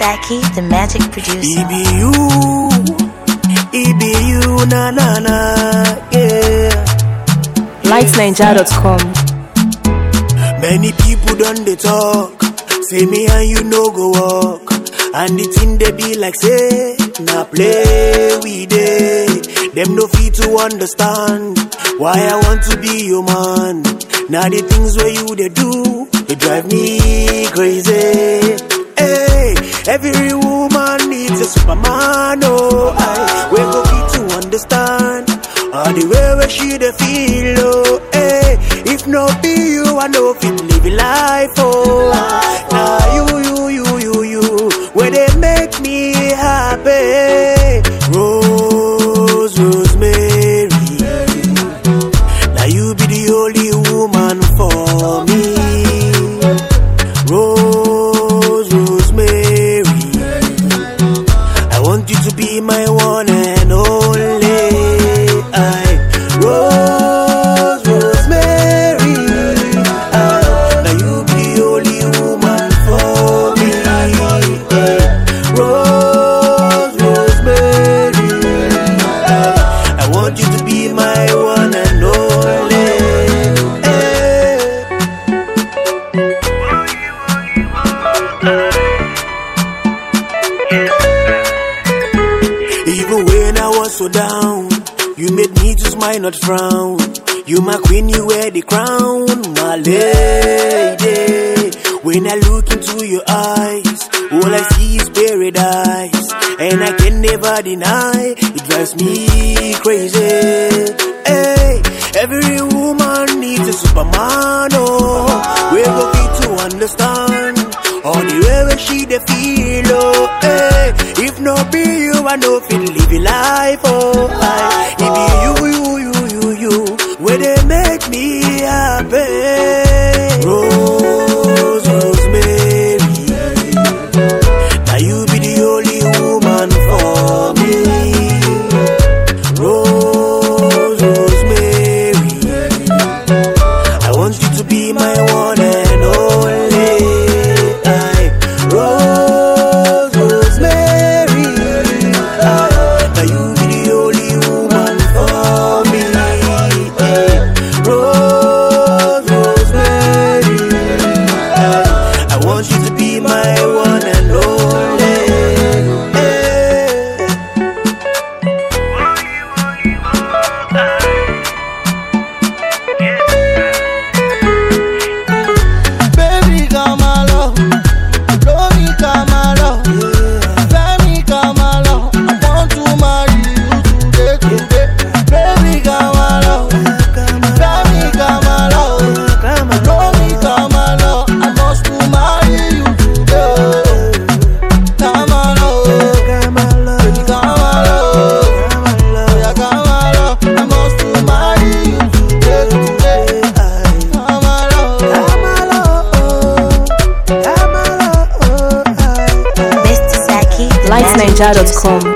Zaki, the magic producer. It be you, na na na, yeah. lightsninja.com. Many people done they talk, say me and you no go walk, and the thing they be like say, na play we day. Them no fit to understand why I want to be your man. Now the things where you they do, they drive me crazy. Hey, every woman needs a Superman, oh, we go fit to understand all the way where she they feel, oh, hey. If no be you, I know fit live life, oh. Now you, where they make me happy. Rosemary, now you be the only woman for me. Rosemary, I want you to be my one and only. Rosemary, now you be the only woman for me. Rosemary, I want you to be my one and only. Even when I was so down, you made me to smile, not frown. You my queen, you wear the crown, my lady. When I look into your eyes, all I see is paradise, and I can never deny, it drives me crazy. Hey, every woman needs a Superman, oh. We go fit to understand all the way where she they feel, oh, hey. If no be you, I know fit live a life, oh, it be you, where they make me happy. Rosemary, now you be the only woman for me. Rosemary, I want you to be my one and only. Rosemary, now you be the only woman for me. Rosemary, I want you to be my one and only. Baby, come along, blow me, come along, fly me, come along. I want to marry you today. Baby, come along, fly me, come along, blow me, come along. I must to marry you today. Come along, baby, come along, yeah, come along. I must to marry you today. Come along. Mr. Zaki, the magic producer. lightsninja.com.